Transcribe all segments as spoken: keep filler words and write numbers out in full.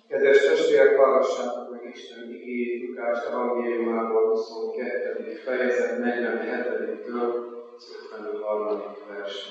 Kedves testvérek, hallgassátok meg Isten igéjét Lukács evangéliumából huszonkettő fejezet negyvenhetedik-től ötvenharmadik versig.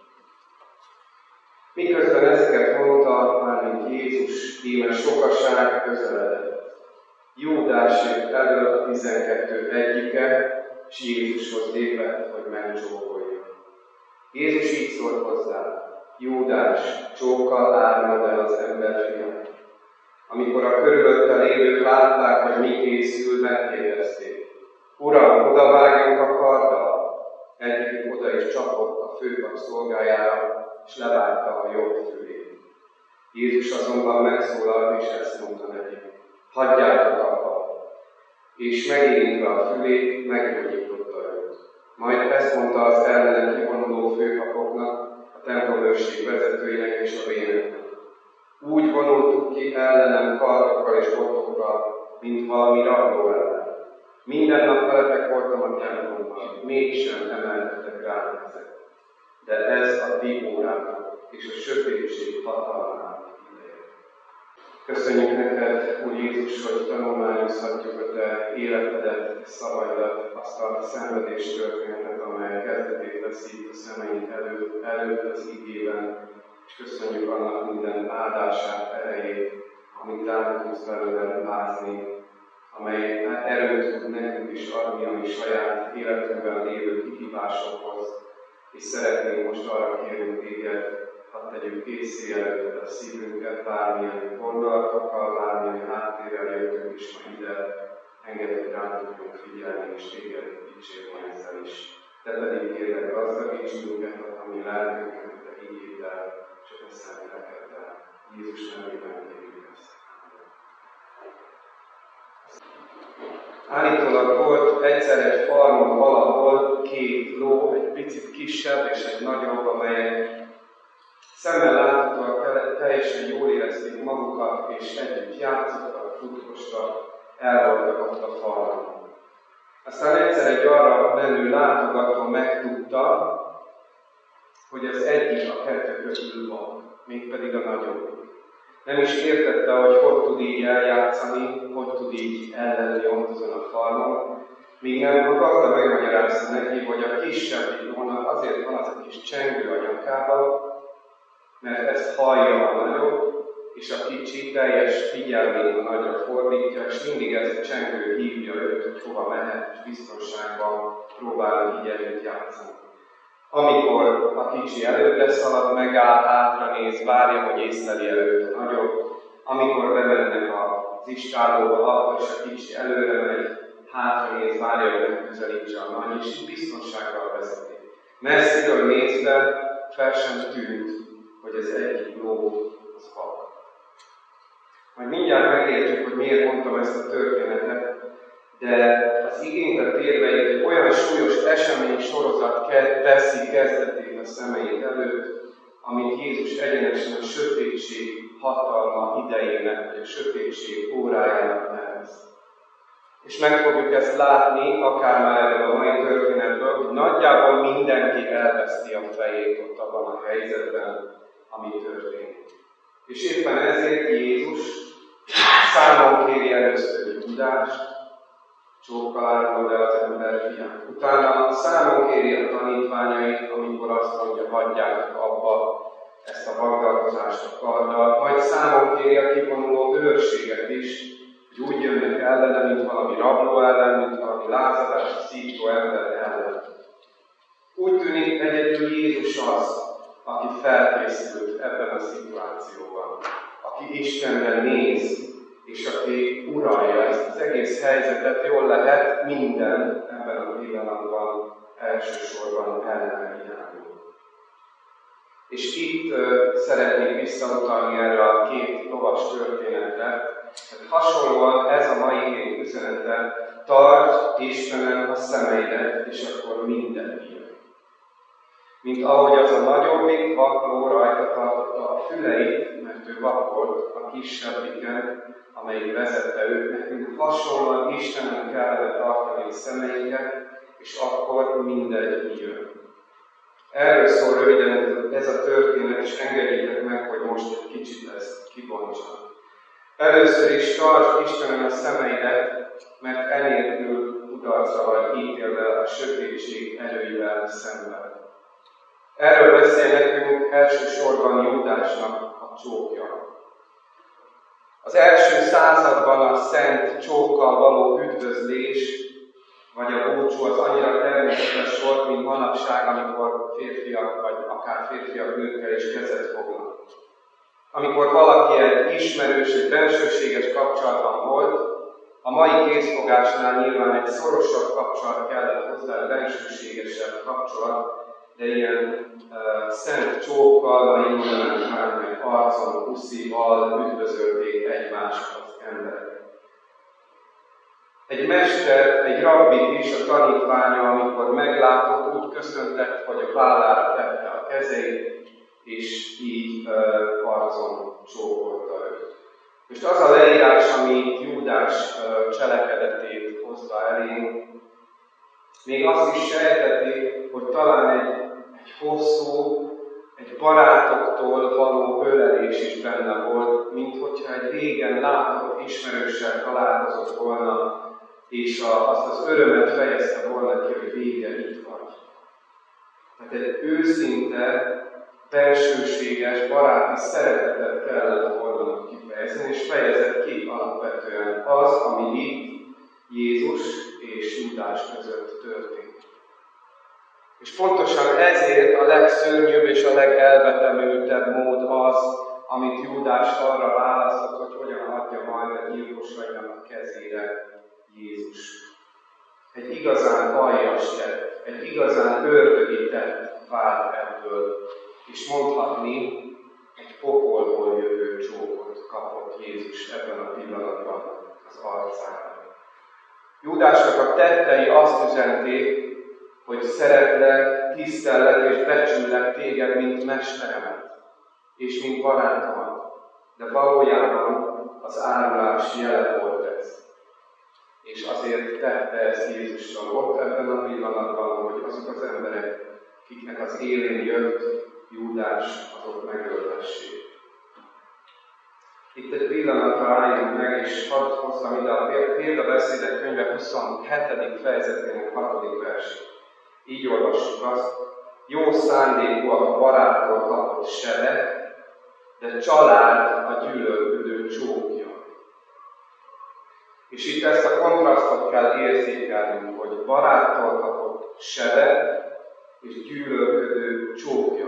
Miközben ezeket mondta, mármint Jézus, íme sokaság közeledett. Júdás jött elő a tizenkettő egyike, s Jézushoz lépett, hogy megcsókolja. Jézus így szólt hozzá: Júdás, csókkal ármad el az emberfiát. Amikor a körülötte lévők látták, hogy mi készül, megkérdezték: Uram, odavágjunk a karddal? Egyikük oda is csapott a főpap szolgájára, és levágta a jobb fülét. Jézus azonban megszólalt, és ezt mondta nekik: Hagyjátok abba! És megérintve a fülét, meggyógyította őt. Majd ezt mondta az ellene kivonuló főpapoknak, a templomőrség vezetőinek és a vénöknek: Úgy vonultuk ki ellenem kardokkal és botokkal, mint valami rabló ellen. Minden nap veletek voltam a templomban, mégsem emeltetek rám kezet. De ez a ti órátok és a sötétség hatalmának ideje. Köszönjük neked, Úr Jézus, hogy tanulmányozhatjuk a te életedet, szavaidat, azt a szenvedés történetet, amely kezdetét veszi a szemeink előtt, előtt az igében, és köszönjük annak minden áldását, erejét, amit ránk tudsz belőle lázni, amely erőt tud nekünk is adni a mi saját életünkben lévő kihívásokhoz, és szeretnénk most arra kérni téged, hadd tegyük készé előtted a szívünket, bármilyen gondolatokkal, bármilyen háttérrel jöttünk is ma ide, engedd, hogy rá tudjunk figyelni, és téged dicsérni ezzel is. Te pedig kérlek, gazdagíts minket, a mi lelkünket, a te igéddel, és a te szent lelkeddel. Jézus nevében kérjük ezt. Állítólag volt egyszer egy farmon valahol két ló, egy picit kisebb és egy nagyobb, amelyek szemmel láthatóan teljesen jól érezték magukat, és együtt játszottak, futkostak, el voltak ott a farmon. Aztán egyszer egy arra menő látogató megtudta, hogy az egyik a kettő közül van, mégpedig a nagyobb. Nem is értette, hogy hogy tud így eljátszani, hogy tud így ellenni ott azon a farmon, míg nem akarta megmagyarázta neki, hogy a kisebbik lónak azért van az a kis csengő a nyakában, mert ezt hallja a nagyobb, és a kicsi teljes figyelmét a nagyra fordítja, és mindig ez a csengő hívja őt, hogy hova mehet, és biztonságban próbálnak így együtt játszani. Amikor a kicsi előtte szalad, megáll, hátra néz, várja, hogy észleli előtt a nagyobb. Amikor bemennek az istállóba, akkor is a kicsi előre megy, hátra néz, várja, hogy megközelítse a nagy, és így biztonsággal vezeti. Messziről nézve fel sem tűnt, hogy ez egyik ló az vak. Majd mindjárt megértjük, hogy miért mondtam ezt a történetet, de az igényre térve egy olyan súlyos esemény sorozat teszi kezdetét a szemeink előtt, amit Jézus egyenesen a sötétség hatalma idejének, vagy a sötétség órájának nevez. És meg fogjuk ezt látni, akár már ebből a mai történetből, hogy nagyjából mindenki elveszti a fejét ott abban a helyzetben, ami történik. És éppen ezért Jézus számon kéri először Júdást, csókkal ármad el az emberfiát. Utána számon kéri a tanítványait, amikor azt mondja, hagyjátok abba ezt a vagdalkozást a karddal. Majd számon kéri a kivonuló őrséget is, hogy úgy jönnek ellene, mint valami rabló ellen, mint valami lázadást szító ember ellen. Úgy tűnik, egyedül Jézus az, aki felkészült ebben a szituációban, aki Istenre néz, és aki uralja ezt az egész helyzetet, jól lehet minden ebben a pillanatban elsősorban ellene irányul. És itt uh, szeretnék visszautalni erre a két lovas történetre. Tehát hasonlóan ez a mai igény üzenete: tartsd Istenem a szemeidet, és akkor minden jön. Mint ahogy az a nagyobbik vakló rajta tartotta a füleit, mert ő vak volt, a kisebbiken, amelyik vezette őt, nekünk hasonlóan Istenem kellene tartani a szemeinket, és akkor mindegy jön. Erről szól röviden ez a történet, és engedjétek meg, hogy most egy kicsit ezt kibontsam. Először is tartsd Istenem a szemeidet, mert enélkül kudarcra vagy ítélve a sötétség erőivel szemben. Erről beszél nekünk elsősorban Júdásnak a csókja. Az első században a szent csókkal való üdvözlés, vagy a búcsú az annyira természetes volt, mint manapság, amikor férfiak, vagy akár férfiak nőkkel is kezet fognak. Amikor valaki egy ismerős, egy bensőséges kapcsolatban volt, a mai készfogásnál nyilván egy szorosabb kapcsolat kellett hozzá, egy bensőségesebb kapcsolat, de ilyen uh, szent csókkal, a mondanánk meg arcon, puszival üdvözölték egymást az emberek. Egy mester, egy rabbit is a tanítványa, amikor meglátott, úgy köszöntett, hogy a vállára tette a kezeit, és így uh, arcon csókolta őt. Most az a leírás, ami Júdás uh, cselekedetét hozza elénk, még azt is sejteti, hogy talán egy, egy hosszú, egy barátoktól való ölelés is benne volt, mint hogyha egy régen látott ismerőssel találkozott volna, és a, azt az örömet fejezte volna ki, hogy vége itt vagy. Tehát egy őszinte, bensőséges, baráti szeretetet kellett volna kifejezni, és fejezett ki alapvetően az, ami itt Jézus és Júdás között történt. És pontosan ezért a legszörnyűbb és a legelvetemültebb mód az, amit Júdás arra választott, hogy hogyan adja majd a gyilkosainak a kezére Jézus. Egy igazán aljas tett, egy igazán ördögi tett vált ebből, és mondhatni, egy pokolból jövő csókot kapott Jézus ebben a pillanatban az arcára. Júdásnak a tettei azt üzenték, hogy szeretlek, tisztellek és becsüllek téged, mint mesteremet, és mint barátomat. De valójában az árulás jele volt ez. És azért tette ezt Jézussal ott ebben a pillanatban, hogy azok az emberek, akiknek az élén jött Júdás, azok megölhessék. Itt egy pillanatra álljunk meg, és hadd hozzam ide a példabeszédek könyve huszonhetedik fejezetének hatodik versét. Így olvassuk azt: jó szándékúak a baráttól kapott sebek, de család a gyűlölködő csókja. És itt ezt a kontrasztot kell érzékelnünk, hogy baráttól kapott sebek és gyűlölködő csókja.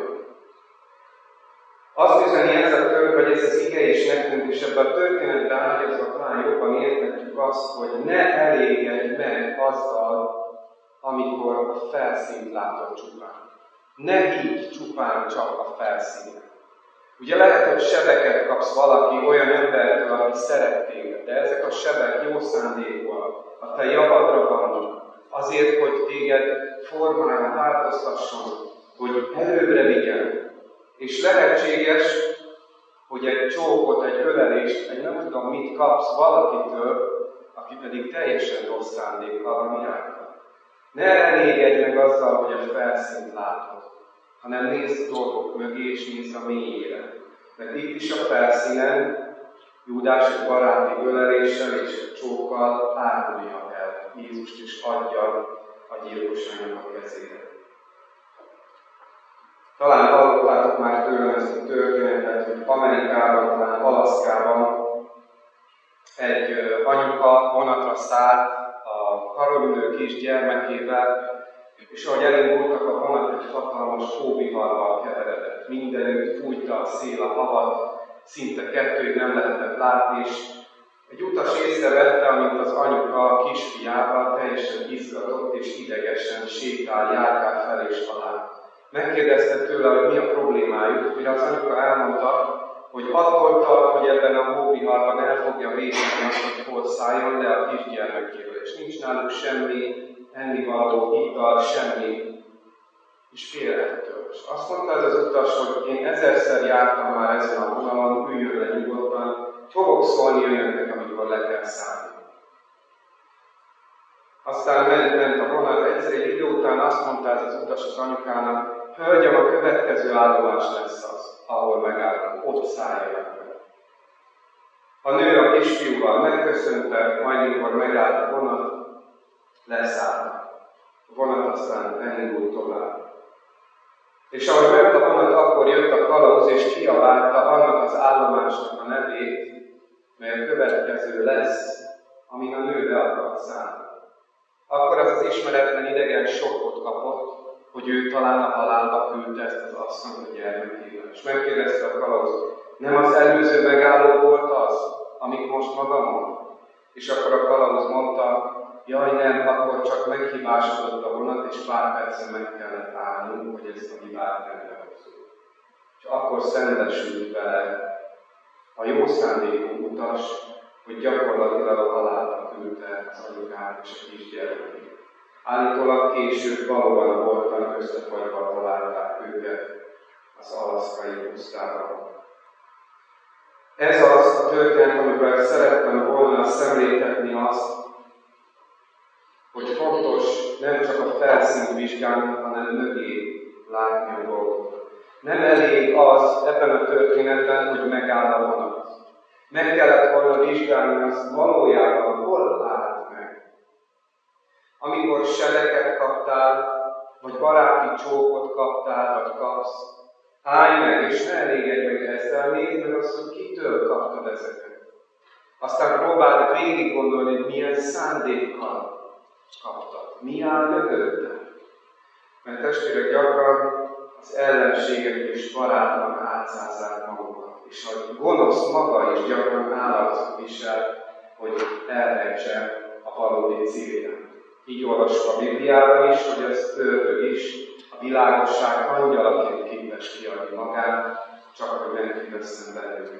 Azt üzeni ez a kör, vagy ez az ige is nekünk, és ebben a történetben ágyazva talán jobban értetjük azt, hogy ne elégedj meg azzal, amikor a felszínt látod csupán. Ne higgy csupán csak a felszínen. Ugye lehet, hogy sebeket kapsz valaki olyan embertől, aki szeret téged, de ezek a sebek jó szándékúak, a te javadra vannak, azért, hogy téged formáljon, változtasson, hogy előbbre vigyen. És lehetséges, hogy egy csókot, egy ölelést, egy nem tudom mit kapsz valakitől, aki pedig teljesen rossz szándékkal van irányba. Ne elégedj meg azzal, hogy a felszínt látod, hanem nézd a dolgok mögé, és nézd a mélyére. Mert itt is a felszínen Júdás egy baráti öleléssel és csókkal árulja el Jézust, és adja a gyilkosságnak a kezére. Talán hallottátok már tőlem ezt a történetet, hogy Amerikában, talán Alaszkában egy anyuka vonatra szállt a karölülő kis gyermekével, és ahogy elindultak, a vonat egy hatalmas hóviharral keveredett. Mindenütt fújta a szél a havat, szinte kettőig nem lehetett látni, és egy utas észrevette, amint az anyuka a kisfiával teljesen izgatott és idegesen sétál, járkál fel és alá. Megkérdezte tőle, hogy mi a problémájuk, mire az anyuka elmondta, hogy attól tart, hogy ebben a hóviharban el fogja vészni azt, hogy hol szálljon le a kisgyermekével, és nincs náluk semmi ennivaló, ital, semmi, és fél ettől. És azt mondta ez az utas, hogy én ezerszer jártam már ezen a vonalon, üljön le nyugodtan, fogok szólni önöknek, amikor le kell szállni. Aztán ment-ment a vonat, egyszer egy idő után azt mondta ez az utas az anyukának, hölgyem, a következő állomás lesz az, ahol megállnak, ott szálljanak meg. A nő a kisfiúval megköszönte, majd mikor megállt a vonat, leszállt. A vonat aztán elindult tovább. És ahogy ment a vonat, akkor jött a kalauz, és kiabálta annak az állomásnak a nevét, mely a következő lesz, amin a nő le akart szállni. Akkor az az ismeretlen idegen sokkot kapott, hogy ő talán a halálba küldte ezt az asszonyt a gyermekével. És megkérdezte a kalauz, nem az előző megálló volt az, amit most magamon? És akkor a kalauz mondta, jaj nem, akkor csak meghibásodott a vonat, és pár percen meg kellett állnunk, hogy ezt a hibát rendbe hozzuk. És akkor szembesült vele a jó szándékú utas, hogy gyakorlatilag a halálba küldte az anyukát és a kisgyermekét. Állítólag később valóban a boltban összefagyva találták őket az alaszkai pusztában. Ez az a történet, amiben szerettem volna szemléltetni azt, hogy fontos nem csak a felszínt vizsgálni, hanem mögé látni a dolgokat. Nem elég az ebben a történetben, hogy megáll a vonat. Meg kellett volna vizsgálni azt valójában, hol állt meg. Amikor sebeket kaptál, vagy baráti csókot kaptál, vagy kapsz, állj meg, és ne elégedj meg ezzel, nézd meg azt, hogy kitől kaptad ezeket. Aztán próbáld végig gondolni, hogy milyen szándékkal kaptad. Mi áll mögötte? Mert testvérek, gyakran az ellenségek és barátlan átszázzák magukat. És a gonosz maga is gyakran állatot visel, hogy elrejtse a valódi célját. Így olvasva a Bibliában is, hogy az ördög is a világosság angyalaként képes kiadni magát, csak hogy nem kiveszem belőlünk.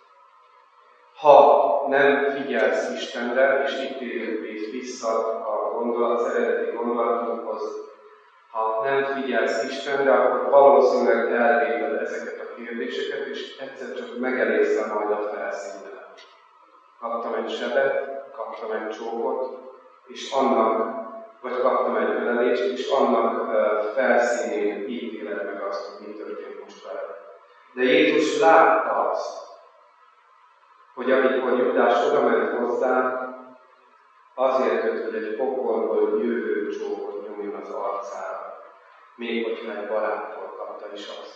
Ha nem figyelsz Istenre, és itt térünk vissza a gondolat, az eredeti gondolatunkhoz, ha nem figyelsz Istenre, akkor valószínűleg elvéted ezeket a kérdéseket, és egyszer csak megelészel majd a felszínen. Kaptam egy sebet, kaptam egy csókot, és annak, vagy kaptam egy ölelést, és annak uh, felszínén ítéled meg azt, hogy mi történt most vele. De Jézus látta azt, hogy amikor Júdás oda ment hozzá, azért jött, hogy egy pokolból jövő csókot nyomjon az arcára, még hogyha egy baráttól kapta is azt.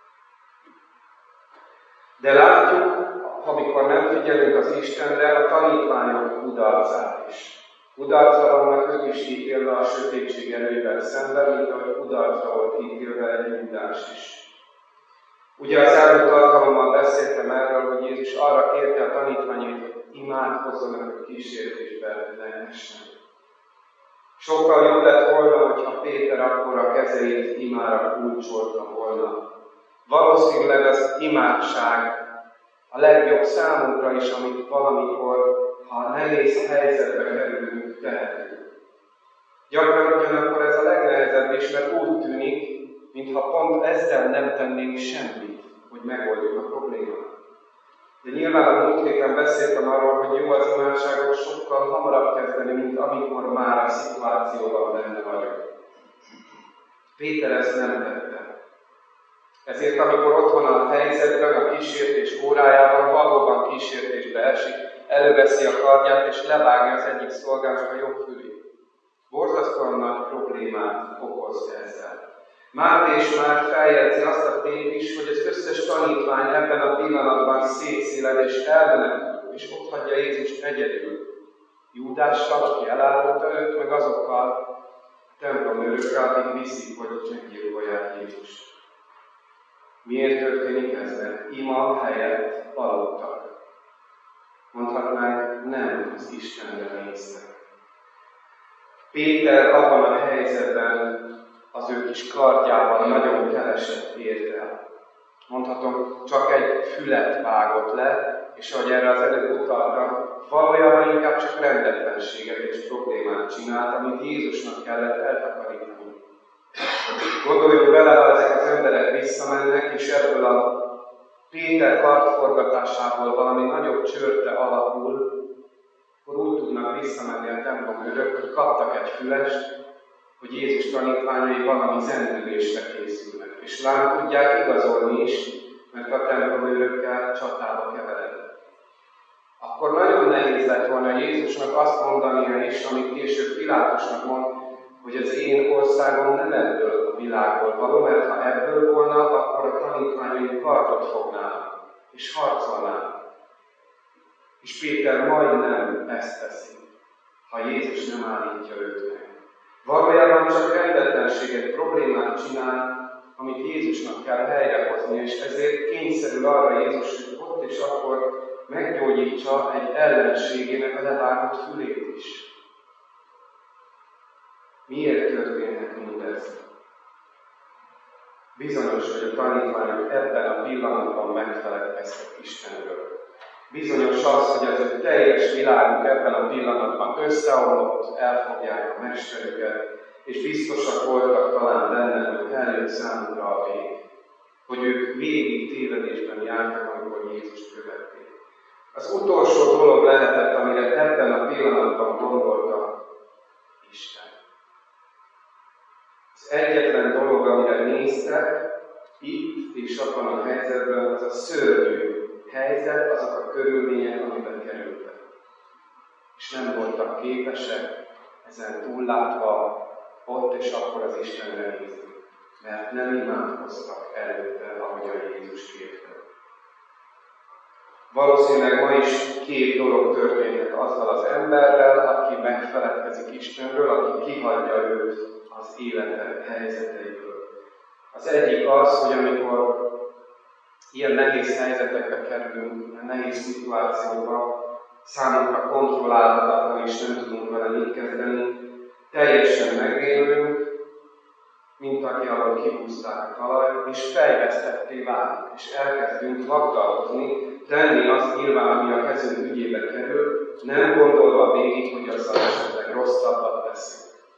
De látjuk, amikor nem figyelünk az Istenre, a tanítványok kudarcát is. Kudarcra vannak ők is ítélve a sötétség erővel szemben, mint ahogy kudarcra volt ítélve egy Júdás is. Ugye az elmúlt alkalommal beszéltem erről, hogy Jézus arra kérte a tanítványait, hogy imádkozzanak a kísértésbe, ne essen. Sokkal jobb lett volna, hogyha Péter akkor a kezeit imára kulcsolta volna. Valószínűleg az imádság a legjobb számunkra is, amit valamikor, ha nehéz helyzetbe kerülünk, tehetünk. Gyakran ugyanakkor ez a legnehezebb is, mert úgy tűnik, mintha pont ezzel nem tennénk semmit, hogy megoldjuk a problémát. De nyilván a múlt héten beszéltem arról, hogy jó az imádságot sokkal hamarabb kezdeni, mint amikor már a szituációban benne vagyok. Péter ezt nem tette. Ezért amikor ott van a helyzetben, a kísértés órájában, valóban kísértésbe esik, előveszi a kardját és levágja az egyik szolgának a jobb fülét. Borzasztóan nagy problémát okoz ezzel. Máté és már feljegyzi azt a tényt is, hogy az összes tanítvány ebben a pillanatban szétszéled és elmenekül, és ott hagyja Jézust egyedül. Júdással, aki elárulta őt, meg azokkal a templomőrökkel, akik viszik, hogy meggyilkolják Jézust. Miért történik ez? Mert ima helyett aludtak. Mondhatnánk, nem az Istenre néztek. Péter abban a helyzetben az ő kis kardjával nagyon keveset ért el. Mondhatom, csak egy fület vágott le, és ahogy erre az előbb utaltam, valójában inkább csak rendetlenséget és problémát csinált, amit Jézusnak kellett eltakarítani. Gondoljunk bele, ha ezek az emberek visszamennek, és ebből a Péter kardforgatásából valami nagyobb csörte alakul, akkor úgy tudnak visszamenni a templomőrök, hogy kaptak egy fülest, hogy Jézus tanítványai valami zendülésre készülnek. És lám tudják igazolni is, mert a templomőrökkel csatába keverednek. akkor nagyon nehéz lett volna Jézusnak azt mondania is, amit később Pilátusnak mond, hogy az én országom nem ebből a világból való, mert ha ebből volna, akkor a tanítványaim kardot fognának, és harcolnának. És Péter majdnem ezt teszi, ha Jézus nem állítja őt meg. Valójában csak rendetlenséget, problémát csinál, amit Jézusnak kell helyrehoznia, és ezért kényszerül arra Jézus, hogy ott és akkor meggyógyítsa egy ellenségének a levágott fülét is. Miért történhet mindez? Bizonyos, hogy a tanítványok ebben a pillanatban megfeledkeztek Istenről. Bizonyos az, hogy az ő teljes világuk ebben a pillanatban összeomlott, elfogják a mesterüket, és biztosak voltak talán benne, hogy eljött számukra a vég, hogy ők végig tévedésben jártak, amikor Jézust követték. Az utolsó dolog lehetett, amire ebben a pillanatban gondoltak, Isten. Az egyetlen dolog, amire néztek, itt és abban a helyzetben, az a szörnyű helyzet, azok a körülmények, amiben kerültek. És nem voltak képesek ezen túllátva ott és akkor az Istenre nézni, mert nem imádkoztak előtte, ahogyan Jézus kérte. Valószínűleg ma is két dolog történhet azzal az emberrel, aki megfeledkezik Istenről, aki kihagyja őt az élete helyzeteiből. Az egyik az, hogy amikor ilyen nehéz helyzetekbe kerülünk, nehéz szituációba, számunkra kontrollálhatatlan és nem tudunk vele mit kezdeni, teljesen megrémülünk, mint aki ahol kihúzták a talajt, és fejvesztetté válunk, és elkezdünk vagdalkozni, tenni azt nyilván, ami a kezünk ügyébe kerül, nem gondolva végig, hogy azzal esetleg rosszabbat teszünk.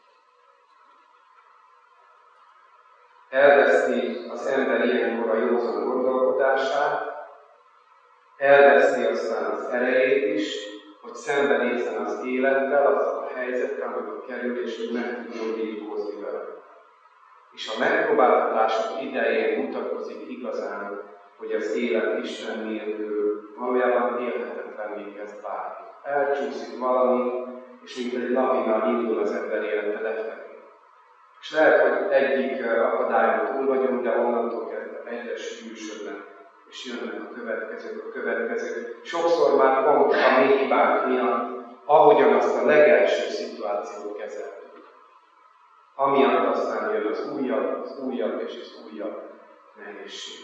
Elveszti az ember ilyenkor a józan gondolkodását, elveszti aztán az erejét is, hogy szembenézzen az élettel, azzal a helyzettel, amiben kerül, és hogy meg tudjon birkózni vele. És a megpróbáltatások idején mutatkozik igazán, hogy az élet Isten nélkül valójában élhetetlenné kezd válni. Elcsúszik valami, és mint egy lavina indul az ember élete lefelé. És lehet, hogy egyik akadályon túl vagyunk, de onnantól kezdve egyre sűrűsödnek, és jönnek a következők, a következők. Sokszor már pont a mi hibánk miatt, ahogyan azt a legelső szituációt kezeltük. Amiatt aztán jön az újabb, az újabb és az újabb nehézség.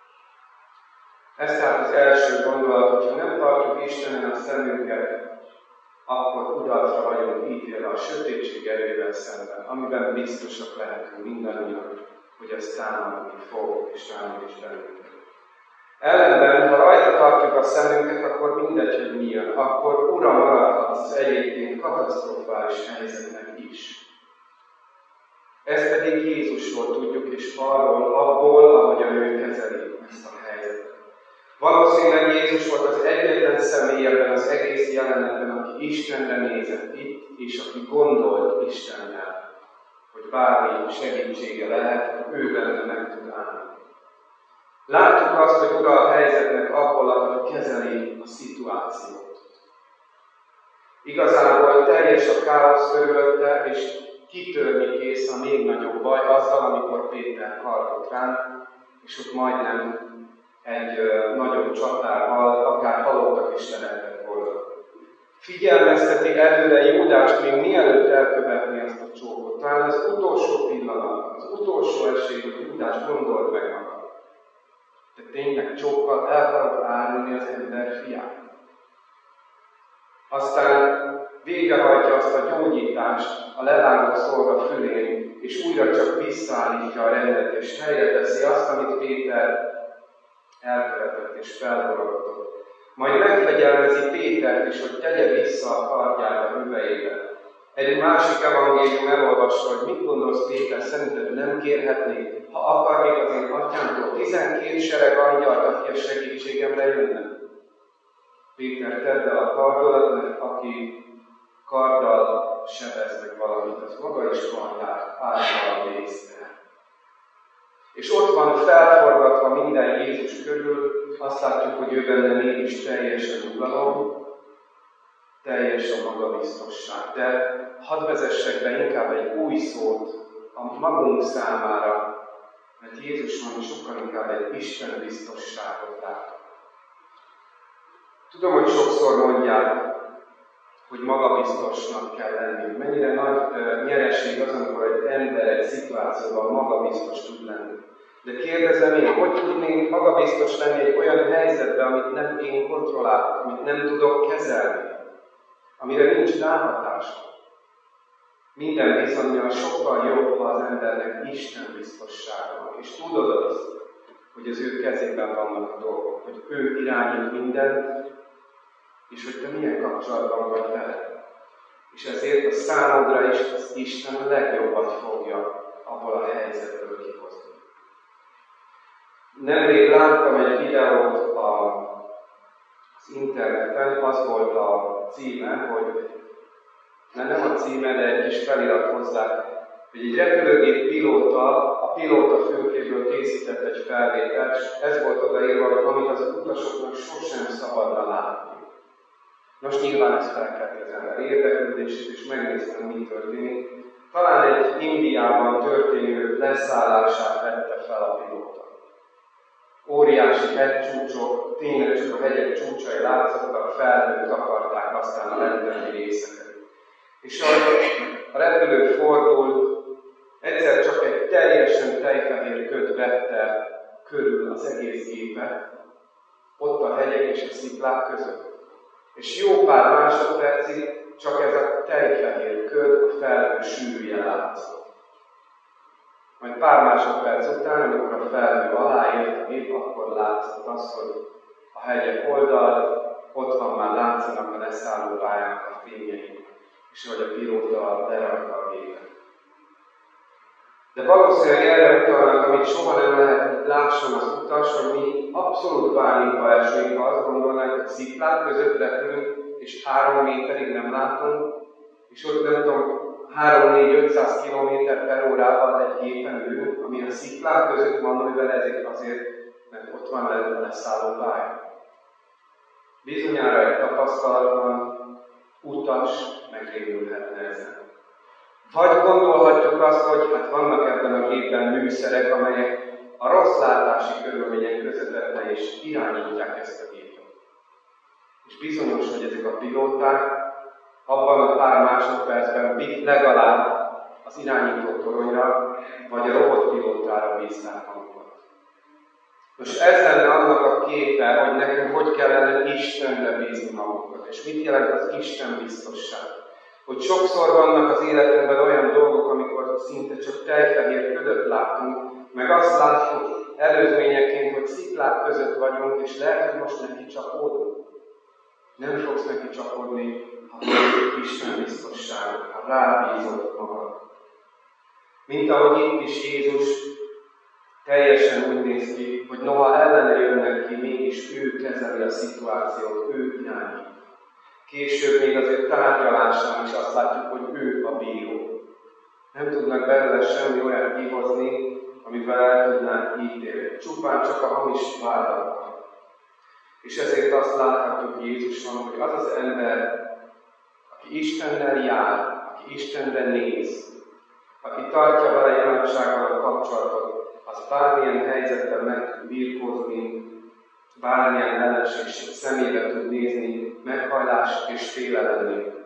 Ez tehát az első gondolat, hogyha nem tartjuk Istenen a szemünket, akkor kudarcra vagyunk ítélve a sötétség erővel szemben, amiben biztosak lehetünk mindannyian, hogy ez támadni fog, és támad is bennünket. Ellenben, ha rajta tartjuk a szemünket, akkor mindegy, hogy mi jön, akkor ura maradhat az egyébként katasztrofális helyzetnek is. Ezt pedig Jézusról tudjuk, és arról, abból, ahogyan ő kezeli ezt a helyzetet. Valószínűleg Jézus volt az egyetlen személy ebben az egész jelenetben, aki Istenre nézett itt, és aki gondolt Istennel, hogy bármi segítsége lehet, hogy ő benne meg tud állni. Láttuk azt, hogy ura a helyzetnek abból, ahogy kezeli a szituációt. Igazából teljes a káosz körülötte, és kitörni kész a még nagyobb baj azzal, amikor Péter kardot rán, és ott majdnem egy ö, nagyobb csatával, akár halottak is lehetett volna. Figyelmezteti előre Júdást, még mielőtt elkövetni ezt a csókot. Talán az utolsó pillanat, az utolsó esély, hogy Júdás gondold meg magad. De tényleg csókkal el akarod árulni az ember fiát. Aztán végrehajtja azt a gyógyítást a levágott szolga fülén, és újra csak visszaállítja a rendet, és helyre teszi azt, amit Péter elkövetett és felborogott. Majd megfegyelmezi Pétert is, hogy tegye vissza a kardját a hüvelyébe. Egy másik evangélium elolvassa, hogy mit gondolsz Péter, szerinted nem kérhetnék, ha akarnék az én atyámtól tizenkét sereg angyalt, aki a segítségemre jönne. Péter, tedd el a kardodat, mert aki karddal sebez meg valamit, az maga is kardját által nézte. És ott van felforgatva minden Jézus körül, azt látjuk, hogy ő benne mégis teljesen uralom, teljes a magabiztosság. De hadd vezessek be inkább egy új szót a magunk számára, mert Jézuson sokkal inkább egy Isten biztosságot látok. Tudom, hogy sokszor mondják, hogy magabiztosnak kell lenni. Mennyire nagy uh, nyereség az, amikor egy ember egy szituációban magabiztos tud lenni. De kérdezem én, hogy tudnék magabiztos lenni egy olyan helyzetben, amit nem én kontrollálok, amit nem tudok kezelni, amire nincs ráhatásom. Minden bizonnyal sokkal jobb, ha az embernek Isten biztossága van, és tudod azt, hogy az ő kezében vannak a dolgok, hogy ő irányít mindent, és hogy te milyen kapcsolatban vagy vele. És ezért a számodra is az Isten a legjobbat fogja abból a helyzetből kihozni. Nemrég láttam egy videót a, az interneten, az volt a címe, hogy nem a címe, de egy kis felirat hozzá, hogy egy repülőgép pilóta, a pilóta fülkéből készített egy felvételt, és ez volt odaírva, hogy amit az utasoknak sosem szabadna látni. Most nyilván ez felkelti az ember érdeklődését, és megnéztem, mi történik. Talán egy Indiában történő leszállását vette fel a pilóta. Óriási hegycsúcsok, tényleg csak a hegyek csúcsai látszottak, felhők takarták aztán a lendületi részeket. És a repülő fordult, egyszer csak egy teljesen tejfehér köd vette körül az egész gépet, ott a hegyek és a sziklák között. És jó pár másodpercig csak ez a tejfehér köd a felhő sűrűje látszott. Majd pár másodperc után, amikor a felhő aláért a gép, akkor látszott az, hogy a hegyek oldal, ott van már látszanak a leszállópályának a fényei, és hogy a pilóta lerakta a gépet. De valószínűleg erre utalnak, amit soha nem lehet, hogy lásson az utas, hogy mi abszolút pánikba esünk, ha azt gondolnánk, hogy sziklák között repülünk, és három méterig nem látunk, és ott nem tudom, három-négy-ötszáz kilométer per órával egy gépen ülünk, ami a sziklák között van, mivel ezért azért, mert ott van a leszálló pálya. Bizonyára egy tapasztalatlan utas megrémülhetne ezen. Vagy gondolhatjuk azt, hogy hát vannak ebben a gépben műszerek, amelyek a rossz látási körülmények közepette és irányítják ezt a gépet. És bizonyos, hogy ezek a pilóták abban a pár másodpercben legalább az irányító toronyra, vagy a robotpilótára bízták magukat. Most ez lenne annak a képe, hogy nekünk hogy kellene Istenre bízni magunkat. És mit jelent az Isten biztosság? Hogy sokszor vannak az életünkben olyan dolgok, amikor szinte csak tejfehér ködöt látunk, meg azt látjuk előzményeként, hogy sziklák között vagyunk, és lehet, hogy most neki csapódunk. Nem fogsz neki csapódni, ha tudod Isten biztosságot, ha rábízod magad. Mint ahogy itt is Jézus teljesen úgy néz ki, hogy noha ellene jönnek ki, mégis ő kezeli a szituációt, ő irányít. Később még azért tárgyalásán is azt látjuk, hogy ő a bíró. Nem tudnak belőle semmi olyan kihozni, amivel el tudnánk ítélni. Csupán csak a hamis vádakkal. És ezért azt láthatjuk Jézuson, hogy az az ember, aki Istennel jár, aki Istenre néz, aki tartja vele imádsággal a kapcsolatot, az bármilyen helyzetben meg tud birkózni, bármilyen ellenség szemébe tud nézni, meghajlás és félelem nélkül.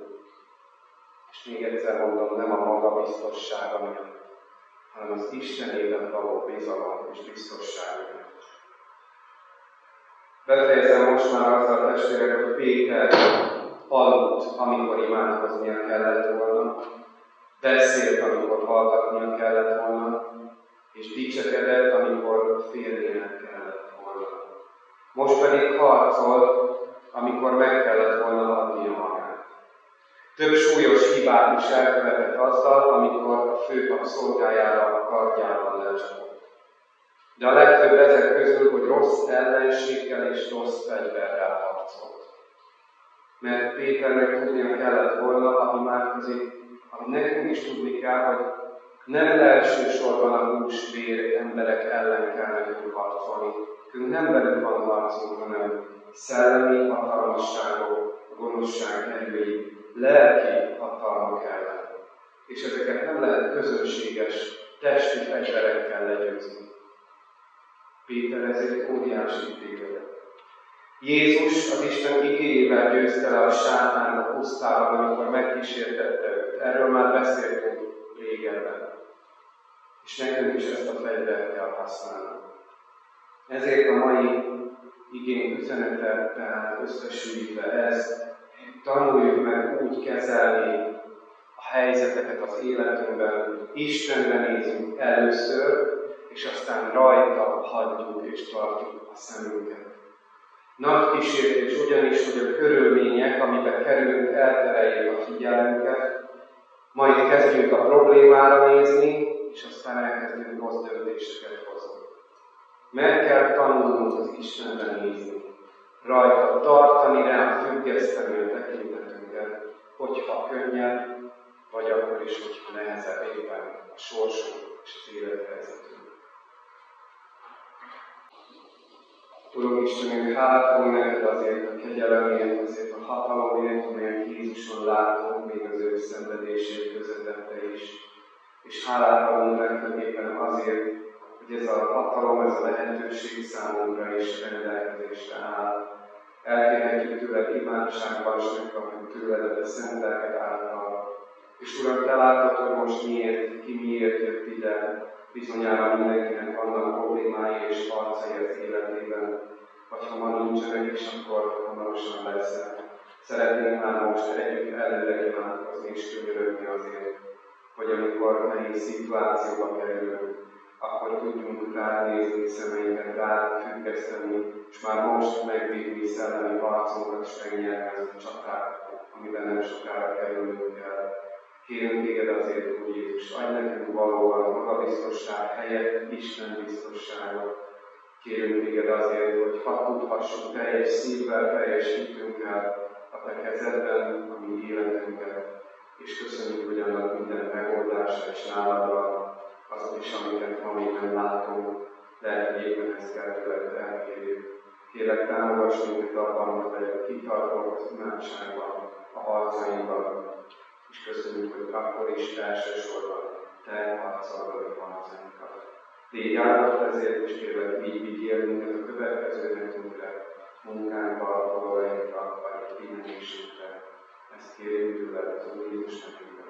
És még egyszer mondom, nem a magabiztossága miatt, hanem az Istenében való bizalom és biztosság miatt. Befejezem most már azzal, testvérek, hogy Péter aludt, amikor imádkoznia kellett volna, beszélt, amikor hallgatnia kellett volna, és dicsekedett, amikor félnének kellett volna. Most pedig harcol, amikor meg kellett volna adnia magát. Több súlyos hibát is elkövetett azzal, amikor a főpap szolgájára a kardjával lecsapott. De a legtöbb ezek közül, hogy rossz ellenséggel és rossz fegyverrel harcolt. Mert Péternek tudnia kellett volna, ha imádkozik, ami nekünk is tudni kell, hogy nem elsősorban a hús-vér emberek ellen kell nekünk harcolni. Nekünk nem velük van harcunk, hanem szellemi hatalmasságok, a gonoszság erői, lelki hatalmak ellen. És ezeket nem lehet közönséges, testi fegyverekkel legyőzni. Péter ezért óriási tévedett. Jézus az Isten igéjével győzte le a sátánt a pusztában, amikor megkísértette őt. Erről már beszéltünk régebben. És nekünk is ezt a fegyvert kell használnunk. Ezért a mai igény üzenete, tehát összesülítve ez, tanuljuk meg úgy kezelni a helyzeteket az életünkben, Istenre nézünk először, és aztán rajta hagyjuk és tartjuk a szemünket. Nagy kísértés ugyanis, hogy a körülmények, amiben kerülünk, eltereljék a figyelmünket, majd kezdjünk a problémára nézni, és aztán elkezdünk rossz döntéseket hozni. Meg kell tanulnunk az Istenre nézni, rajta tartani, rá függeszteni a tekintetünket, hogyha könnyebb, vagy akkor is, hogyha nehezebb éppen a sorsunk és az élethelyzetünk. Urunk Istenünk, hálátunk neked azért a kegyelemért, azért a hatalomért, amelyet Jézuson látunk, még az ő szenvedését közvetette is. És hálát adunk neked éppen azért, hogy ez a hatalom, ez a lehetőség számunkra is rendelkezésre áll. Elkérhetjük tőled imádságban, és megkapjuk tőled a szent lelked által. És Uram, te látod, hogy most miért, ki miért jött ide. Bizonyára mindenkinek vannak problémái és harcai az életében, vagy ha ma nincsenek, és akkor hamarosan lesznek. Szeretnénk már most együtt előre imádkozni és könyörögni azért, hogy amikor nehéz szituációba kerülünk, akkor tudjunk ránézni szemeinket, rá függeszteni, és már most megvívni szellemi harcunkat, és megnyerni ezt a csatát, amiben nem sokára kerülünk el. Kérünk téged azért, hogy Jézus, adj nekünk valóban magabiztosság helyett Isten biztosságot. Kérünk téged azért, hogy hadd tudhassuk teljes szívvel, teljes hitünkkel a te kezedben, a mi életünket, és köszönjük, hogy annak minden megoldása és nálad van, azok is, amiket ma még nem látunk, de éppen ezt kell tőled elkérjük. Kérlek, támogass minket abban, hogy legyünk kitartók az imádságban, a harcainkban, és köszönjük, hogy akkor is elsősorban te harcolod a harcainkat. Légy áldott ezért, és kérlek, így vigyél minket a következő hetünkre, munkánkba, dolgainkra, vagy pihenésünkre. Ezt kérjük tőled az Úr Jézus nevében.